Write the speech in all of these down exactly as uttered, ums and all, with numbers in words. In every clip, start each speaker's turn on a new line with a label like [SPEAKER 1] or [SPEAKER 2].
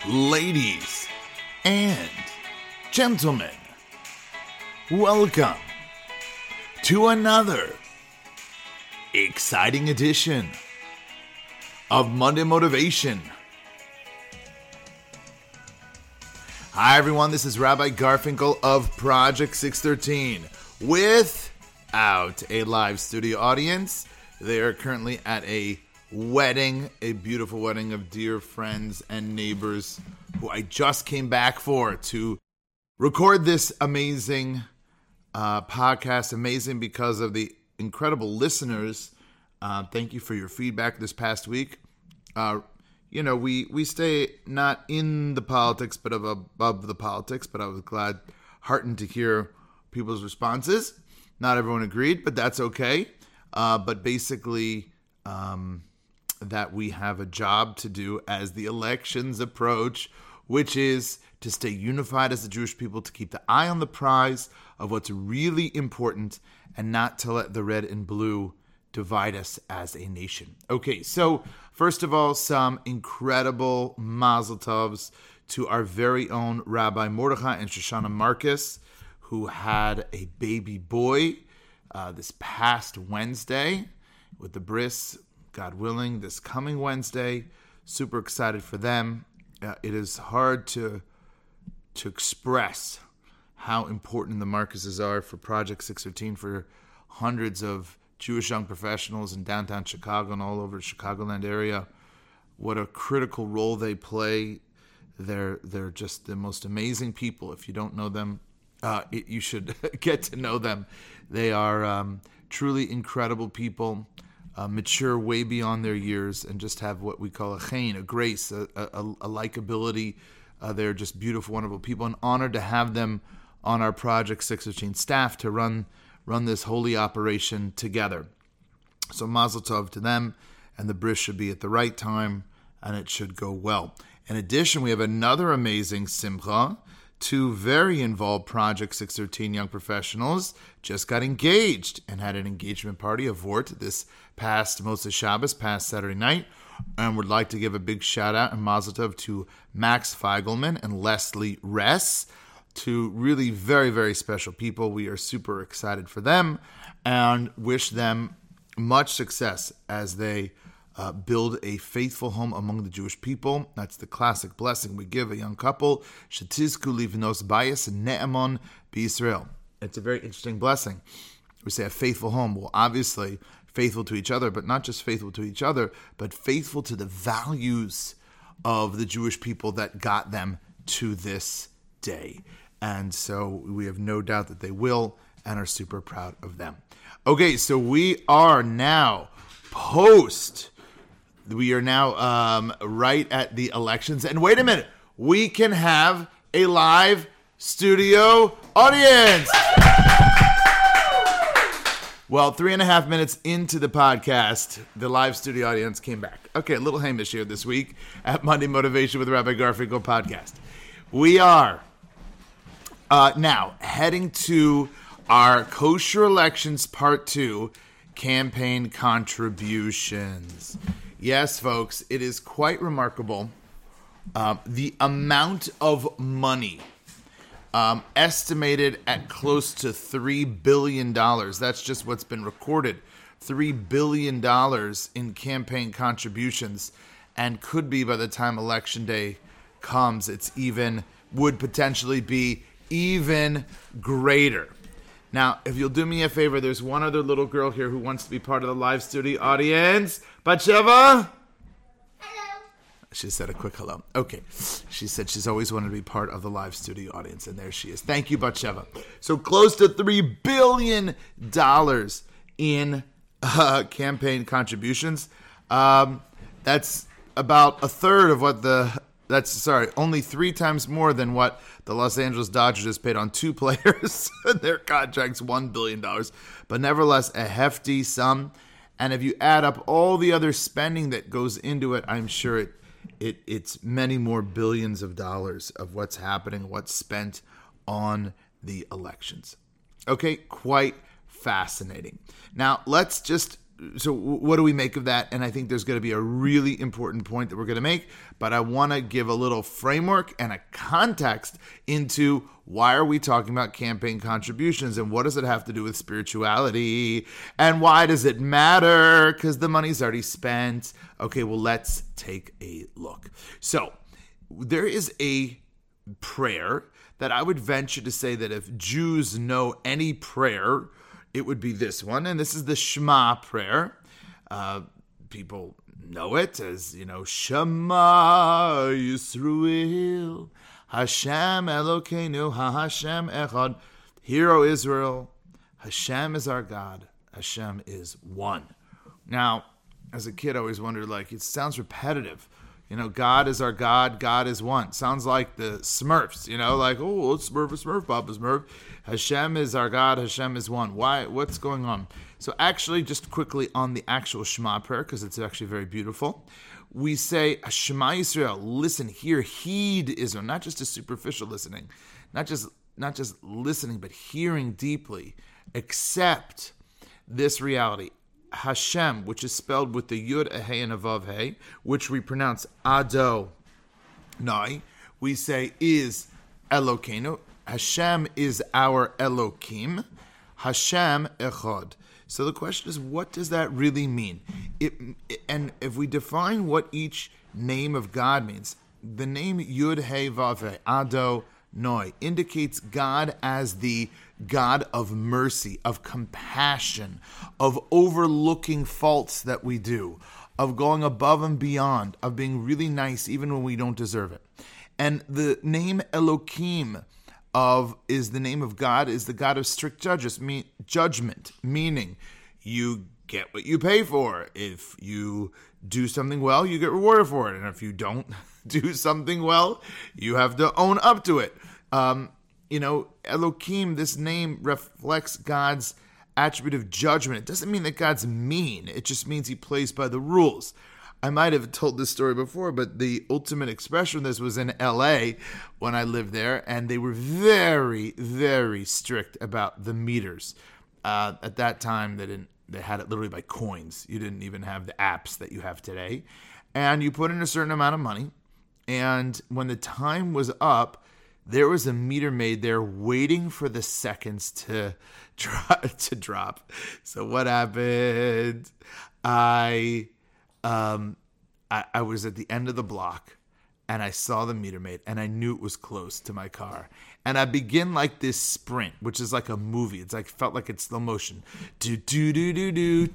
[SPEAKER 1] Ladies and gentlemen, welcome to another exciting edition of Monday Motivation. Hi everyone, this is Rabbi Garfinkel of Project six thirteen. Without a live studio audience, they are currently at a wedding, a beautiful wedding of dear friends and neighbors who I just came back for to record this amazing uh, podcast. Amazing because of the incredible listeners. Uh, thank you for your feedback this past week. Uh, you know, we, we stay not in the politics, but above the politics. But I was glad, heartened to hear people's responses. Not everyone agreed, but that's okay. Uh, but basically, um, that we have a job to do as the elections approach, which is to stay unified as the Jewish people, to keep the eye on the prize of what's really important and not to let the red and blue divide us as a nation. Okay, so first of all, some incredible mazel tovs to our very own Rabbi Mordechai and Shoshana Marcus, who had a baby boy uh, this past Wednesday with the bris, God willing, this coming Wednesday. Super excited for them. Uh, it is hard to to express how important the Marcuses are for Project six thirteen, for hundreds of Jewish young professionals in downtown Chicago and all over the Chicagoland area. What a critical role they play. They're they're just the most amazing people. If you don't know them, uh, it, you should get to know them. They are um, truly incredible people. Uh, mature way beyond their years and just have what we call a chen, a grace, a, a, a likability. Uh, they're just beautiful, wonderful people, and honored to have them on our Project six thirteen staff to run run this holy operation together. So mazel tov to them, and the bris should be at the right time, and it should go well. In addition, we have another amazing simcha. Two very involved Project six thirteen young professionals just got engaged and had an engagement party, a vort, this past Moshe Shabbos, past Saturday night. And would like to give a big shout out and mazel tov to Max Feigelman and Leslie Ress, two really very, very special people. We are super excited for them and wish them much success as they Uh, build a faithful home among the Jewish people. That's the classic blessing we give a young couple. Shetizku livnos bayis ne'emon b'Yisrael. It's a very interesting blessing. We say a faithful home. Well, obviously, faithful to each other, but not just faithful to each other, but faithful to the values of the Jewish people that got them to this day. And so we have no doubt that they will and are super proud of them. Okay, so we are now post... We are now um, right at the elections. And wait a minute, we can have a live studio audience. Well, three and a half minutes into the podcast, the live studio audience came back. Okay, a little Hamish here this week at Monday Motivation with Rabbi Garfinkel podcast. We are uh, now heading to our Kosher Elections Part two campaign contributions. Yes, folks, it is quite remarkable. Uh, the amount of money um, estimated at close to three billion dollars. That's just what's been recorded. three billion dollars in campaign contributions, and could be by the time Election Day comes, it's even, would potentially be even greater. Now, if you'll do me a favor, there's one other little girl here who wants to be part of the live studio audience. Batsheva?
[SPEAKER 2] Hello.
[SPEAKER 1] She said a quick hello. Okay. She said she's always wanted to be part of the live studio audience, and there she is. Thank you, Batsheva. So close to three billion dollars in uh, campaign contributions. Um, that's about a third of what the... That's, sorry, only three times more than what the Los Angeles Dodgers just paid on two players. Their contract's one billion dollars. But nevertheless, a hefty sum. And if you add up all the other spending that goes into it, I'm sure it, it it's many more billions of dollars of what's happening, what's spent on the elections. Okay, quite fascinating. Now, let's just so what do we make of that? And I think there's going to be a really important point that we're going to make, but I want to give a little framework and a context into why are we talking about campaign contributions and what does it have to do with spirituality and why does it matter? Because the money's already spent. Okay, well, let's take a look. So there is a prayer that I would venture to say that if Jews know any prayer, it would be this one, and this is the Shema prayer. Uh, people know it as, you know, Shema Yisrael, Hashem Elokeinu, HaHashem Echad. Hear, O Israel, Hashem is our God, Hashem is one. Now, as a kid, I always wondered, like, it sounds repetitive. You know, God is our God, God is one. Sounds like the Smurfs, you know, like, oh, it's Smurf, it's Smurf, Papa Smurf. Hashem is our God, Hashem is one. Why? What's going on? So actually, just quickly on the actual Shema prayer, because it's actually very beautiful, we say, Shema Yisrael, listen, hear, heed Israel, not just a superficial listening, not just not just listening, but hearing deeply. Accept this reality. Hashem, which is spelled with the Yud, a Hey, and a Vav, Hey, which we pronounce Ado, Noi, we say is Elokeinu. Hashem is our Elokim. Hashem Echad. So the question is, what does that really mean? It, and if we define what each name of God means, the name Yud, Hey, Vav, Hey, Ado, Noi, indicates God as the God of mercy, of compassion, of overlooking faults that we do, of going above and beyond, of being really nice even when we don't deserve it. And the name Elokim of is the name of God, is the God of strict judges, mean, judgment, meaning you get what you pay for. If you do something well, you get rewarded for it. And if you don't do something well, you have to own up to it. Um, you know, Elokim, this name reflects God's attribute of judgment. It doesn't mean that God's mean. It just means he plays by the rules. I might have told this story before, but the ultimate expression of this was in L A when I lived there, and they were very, very strict about the meters. Uh, at that time, they didn't. They had it literally by coins. You didn't even have the apps that you have today. And you put in a certain amount of money, and when the time was up, there was a meter maid there waiting for the seconds to drop. To drop. So what happened? I, um, I, I was at the end of the block, and I saw the meter maid, and I knew it was close to my car. And I begin like this sprint, which is like a movie. It's like felt like it's slow motion. Do do do do do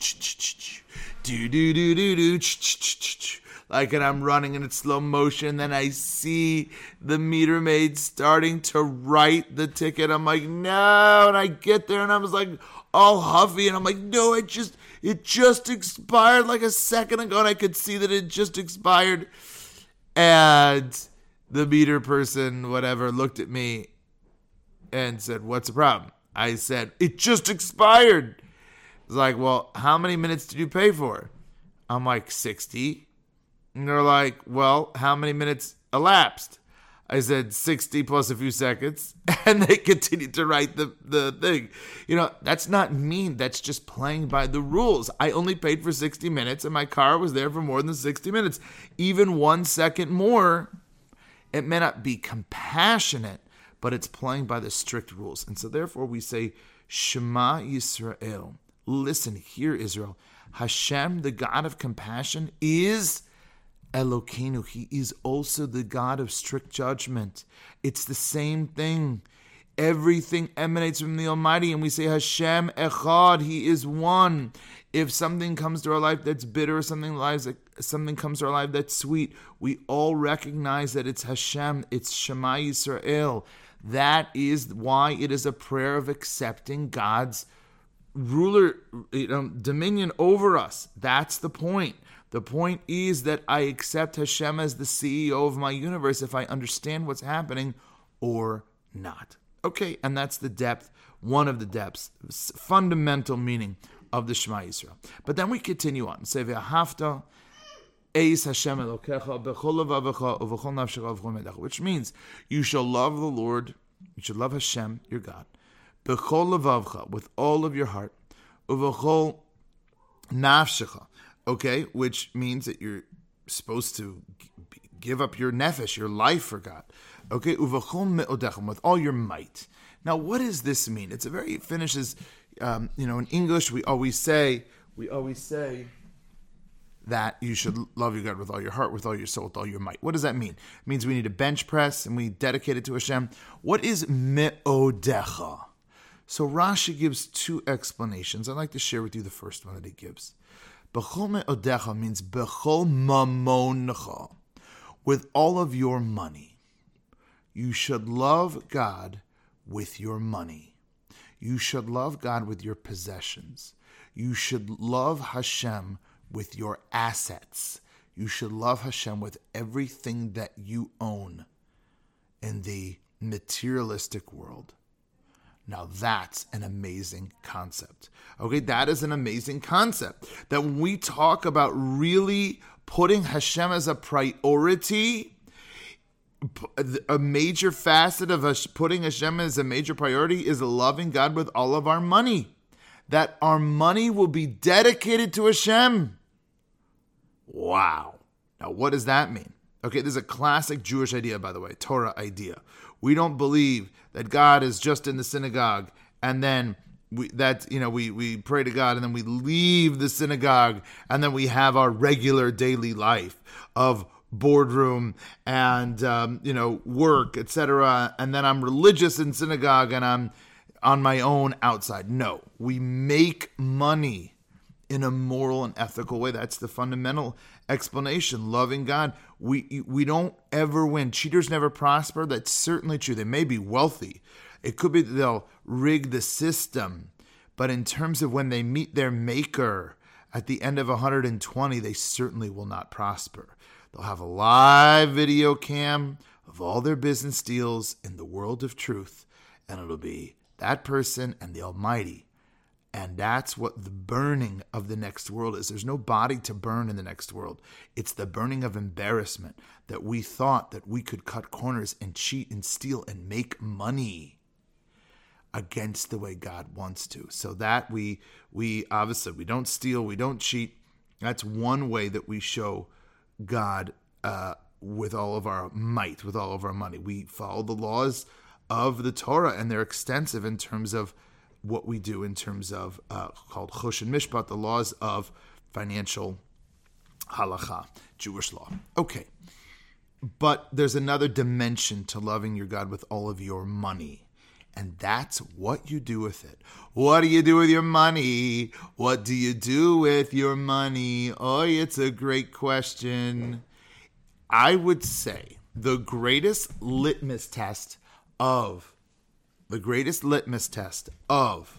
[SPEAKER 1] do do do do do. Like, and I'm running and it's slow motion. Then I see the meter maid starting to write the ticket. I'm like, no. And I get there and I was like all huffy. And I'm like, no, it just, it just expired like a second ago. And I could see that it just expired. And the meter person, whatever, looked at me and said, what's the problem? I said, it just expired. It's like, well, how many minutes did you pay for? I'm like, sixty. And they're like, well, how many minutes elapsed? I said sixty plus a few seconds. And they continued to write the, the thing. You know, that's not mean. That's just playing by the rules. I only paid for sixty minutes and my car was there for more than sixty minutes. Even one second more, it may not be compassionate, but it's playing by the strict rules. And so therefore we say, Shema Yisrael. Listen, hear Israel. Hashem, the God of compassion, is Elokeinu. He is also the God of strict judgment. It's the same thing. Everything emanates from the Almighty, and we say Hashem Echad. He is one. If something comes to our life that's bitter, something lives, something comes to our life that's sweet, we all recognize that it's Hashem. It's Shema Yisrael. That is why it is a prayer of accepting God's ruler, you know, dominion over us. That's the point. The point is that I accept Hashem as the C E O of my universe if I understand what's happening or not. Okay, and that's the depth, one of the depths, fundamental meaning of the Shema Yisrael. But then we continue on. Say, V'ahavta eis Hashem Elokecha b'chol levavecha uv'chol nafshecha uv'chol medecha, which means you shall love the Lord, you should love Hashem, your God, b'chol levavecha, with all of your heart, uv'chol nafshecha, okay, which means that you're supposed to give up your nefesh, your life for God, okay, uvachol me'odechem, with all your might. Now, what does this mean? It's a very, it finishes, um, you know, in English, we always say, we always say that you should love your God with all your heart, with all your soul, with all your might. What does that mean? It means we need a bench press and we dedicate it to Hashem. What is me'odecha? So Rashi gives two explanations. I'd like to share with you the first one that he gives. Bechol me'odecha means bechol mamoncha, with all of your money. You should love God with your money. You should love God with your possessions. You should love Hashem with your assets. You should love Hashem with everything that you own in the materialistic world. Now that's an amazing concept. Okay, that is an amazing concept. That when we talk about really putting Hashem as a priority, a major facet of us putting Hashem as a major priority is loving God with all of our money. That our money will be dedicated to Hashem. Wow. Now, what does that mean? Okay, this is a classic Jewish idea, by the way, Torah idea. We don't believe that God is just in the synagogue and then we, that, you know, we, we pray to God and then we leave the synagogue and then we have our regular daily life of boardroom and, um, you know, work, et cetera. And then I'm religious in synagogue and I'm on my own outside. No, we make money in a moral and ethical way. That's the fundamental explanation. Loving God. We we don't ever win. Cheaters never prosper. That's certainly true. They may be wealthy. It could be that they'll rig the system. But in terms of when they meet their maker at the end of one hundred twenty, they certainly will not prosper. They'll have a live video cam of all their business deals in the world of truth. And it'll be that person and the Almighty. And that's what the burning of the next world is. There's no body to burn in the next world. It's the burning of embarrassment that we thought that we could cut corners and cheat and steal and make money against the way God wants to. So that we, we obviously, we don't steal, we don't cheat. That's one way that we show God uh, with all of our might, with all of our money. We follow the laws of the Torah, and they're extensive in terms of what we do in terms of uh, called Chush and Mishpat, the laws of financial halacha, Jewish law. Okay, but there's another dimension to loving your God with all of your money, and that's what you do with it. What do you do with your money? What do you do with your money? Oh, it's a great question. I would say the greatest litmus test of The greatest litmus test of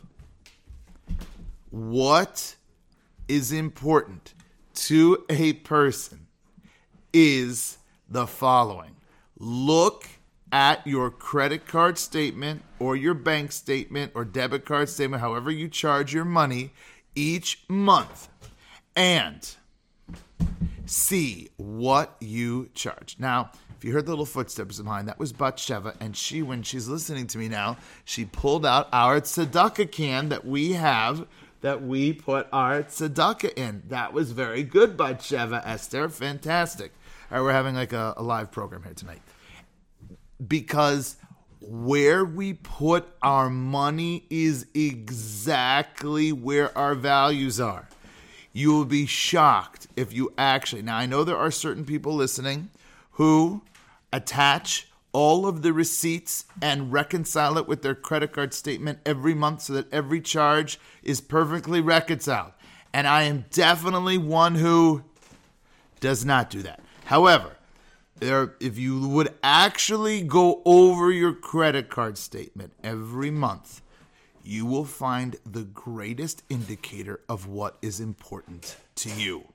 [SPEAKER 1] what is important to a person is the following. Look at your credit card statement or your bank statement or debit card statement, however you charge your money each month, and see what you charge. Now, if you heard the little footsteps behind, that was Batsheva, and she, when she's listening to me now, she pulled out our tzedakah can that we have, that we put our tzedakah in. That was very good, Batsheva, Esther. Fantastic. All right, we're having like a, a live program here tonight. Because where we put our money is exactly where our values are. You will be shocked if you actually... Now, I know there are certain people listening who attach all of the receipts and reconcile it with their credit card statement every month so that every charge is perfectly reconciled. And I am definitely one who does not do that. However, there, if you would actually go over your credit card statement every month, you will find the greatest indicator of what is important to you.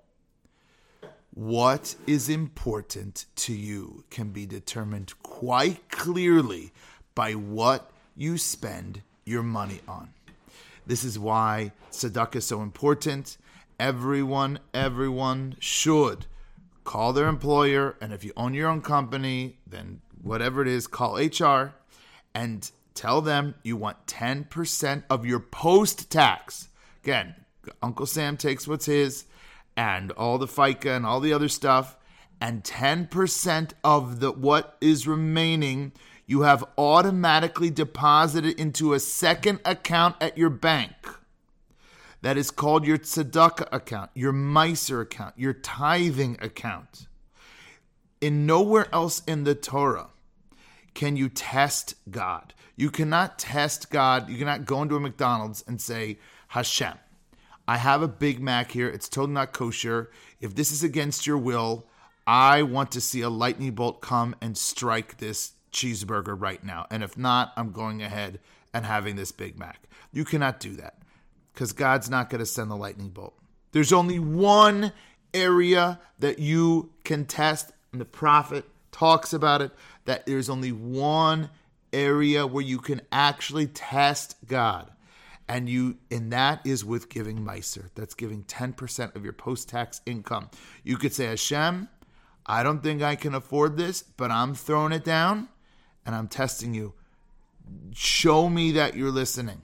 [SPEAKER 1] What is important to you can be determined quite clearly by what you spend your money on. This is why tzedakah is so important. Everyone, everyone should call their employer, and if you own your own company, then whatever it is, call H R and tell them you want ten percent of your post-tax. Again, Uncle Sam takes what's his and all the FICA and all the other stuff, and ten percent of the what is remaining you have automatically deposited into a second account at your bank. That is called your tzedakah account, your Meiser account, your tithing account. In nowhere else in the Torah can you test God. You cannot test God. You cannot go into a McDonald's and say, Hashem, I have a Big Mac here. It's totally not kosher. If this is against your will, I want to see a lightning bolt come and strike this cheeseburger right now. And if not, I'm going ahead and having this Big Mac. You cannot do that because God's not going to send the lightning bolt. There's only one area that you can test, and the prophet talks about it, that there's only one area where you can actually test God. And you, and that is with giving Meiser. That's giving ten percent of your post-tax income. You could say, Hashem, I don't think I can afford this, but I'm throwing it down and I'm testing you. Show me that you're listening.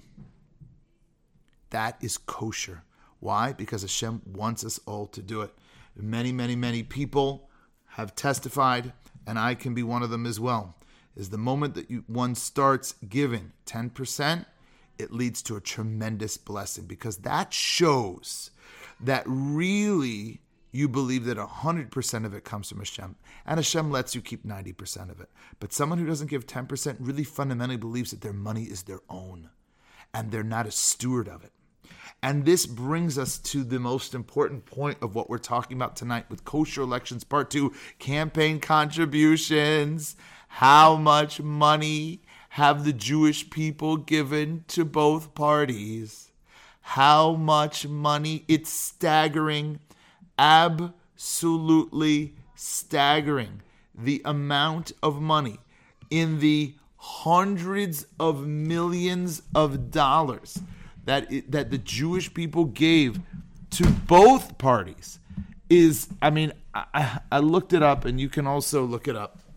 [SPEAKER 1] That is kosher. Why? Because Hashem wants us all to do it. Many, many, many people have testified, and I can be one of them as well, is the moment that you, one starts giving ten percent, it leads to a tremendous blessing, because that shows that really you believe that one hundred percent of it comes from Hashem, and Hashem lets you keep ninety percent of it. But someone who doesn't give ten percent really fundamentally believes that their money is their own, and they're not a steward of it. And this brings us to the most important point of what we're talking about tonight with Kosher Elections Part two, campaign contributions. How much money have the Jewish people given to both parties? How much money? It's staggering, absolutely staggering. The amount of money in the hundreds of millions of dollars that it, that the Jewish people gave to both parties is, I mean, I, I looked it up, and you can also look it up.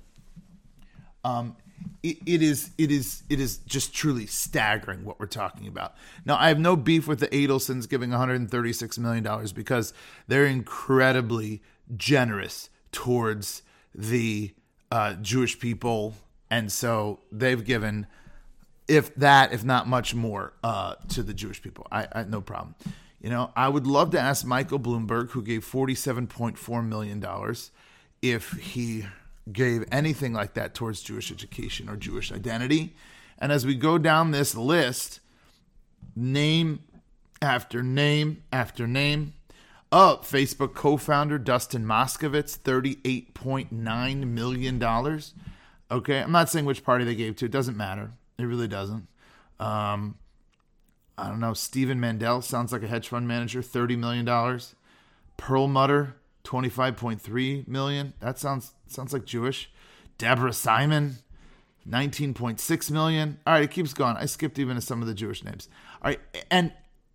[SPEAKER 1] Um, it, it is it is it is just truly staggering what we're talking about. Now, I have no beef with the Adelsons giving one hundred thirty-six million dollars because they're incredibly generous towards the uh, Jewish people, and so they've given, if that, if not much more, uh, to the Jewish people. I, I no problem. You know, I would love to ask Michael Bloomberg, who gave forty-seven point four million dollars, if he gave anything like that towards Jewish education or Jewish identity. And as we go down this list, name after name after name, oh, Facebook co-founder Dustin Moskovitz, thirty-eight point nine million dollars. Okay, I'm not saying which party they gave to. It doesn't matter. It really doesn't. Um, I don't know. Stephen Mandel sounds like a hedge fund manager, thirty million dollars. Perlmutter, twenty-five point three million dollars. That sounds sounds like Jewish. Deborah Simon, nineteen point six million dollars. All right, it keeps going. I skipped even some of the Jewish names. All right, and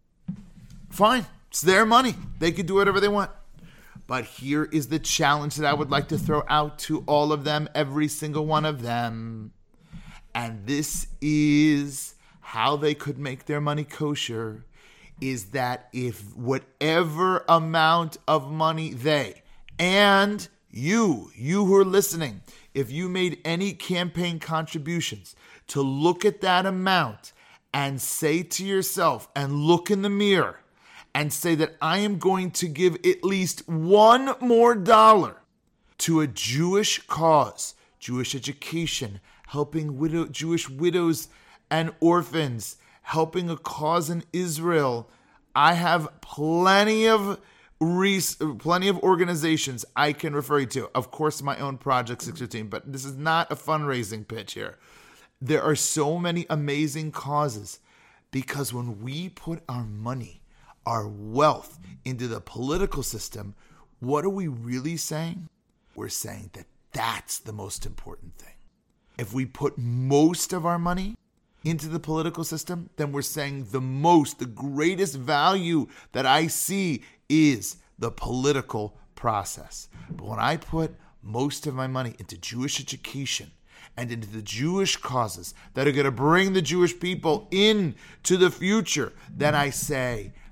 [SPEAKER 1] fine. It's their money. They can do whatever they want. But here is the challenge that I would like to throw out to all of them, every single one of them. And this is how they could make their money kosher, is that if whatever amount of money they and you, you who are listening, if you made any campaign contributions, to look at that amount and say to yourself and look in the mirror and say that I am going to give at least one more dollar to a Jewish cause, Jewish education, helping widow, Jewish widows and orphans, helping a cause in Israel. I have plenty of res- plenty of organizations I can refer you to. Of course, my own Project six fifteen, but this is not a fundraising pitch here. There are so many amazing causes, because when we put our money, our wealth into the political system, what are we really saying? We're saying that that's the most important thing. If we put most of our money into the political system, then we're saying the most, the greatest value that I see is the political process. But when I put most of my money into Jewish education and into the Jewish causes that are going to bring the Jewish people into the future, then I say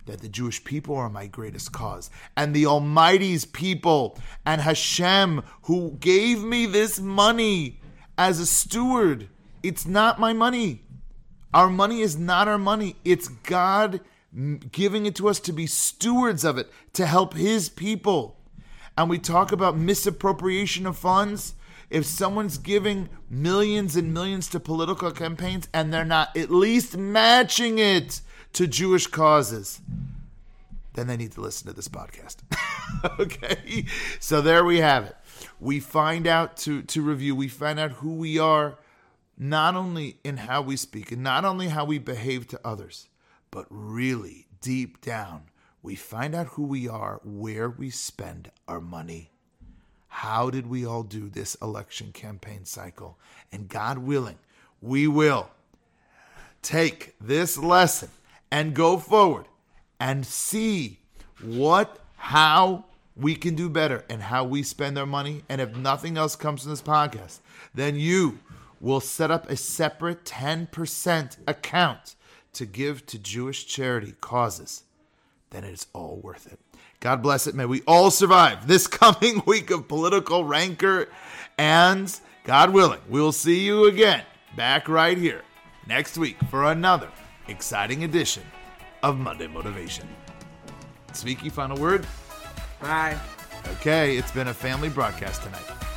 [SPEAKER 1] that the Jewish people are my greatest cause, and the Almighty's people, and Hashem, who gave me this money as a steward. It's not my money. Our money is not our money. It's God giving it to us to be stewards of it, to help His people. And we talk about misappropriation of funds. If someone's giving millions and millions to political campaigns and they're not at least matching it to Jewish causes, then they need to listen to this podcast. Okay? So there we have it. We find out to, to review, we find out who we are, not only in how we speak and not only how we behave to others, but really deep down, we find out who we are, where we spend our money. How did we all do this election campaign cycle? And God willing, we will take this lesson and go forward and see what, how we can do better and how we spend our money. And if nothing else comes from this podcast, then you will set up a separate ten percent account to give to Jewish charity causes. Then it's all worth it. God bless it. May we all survive this coming week of political rancor. And God willing, we'll see you again back right here next week for another exciting edition of Monday Motivation. Tzviki, final word?
[SPEAKER 2] Bye.
[SPEAKER 1] Okay, it's been a family broadcast tonight.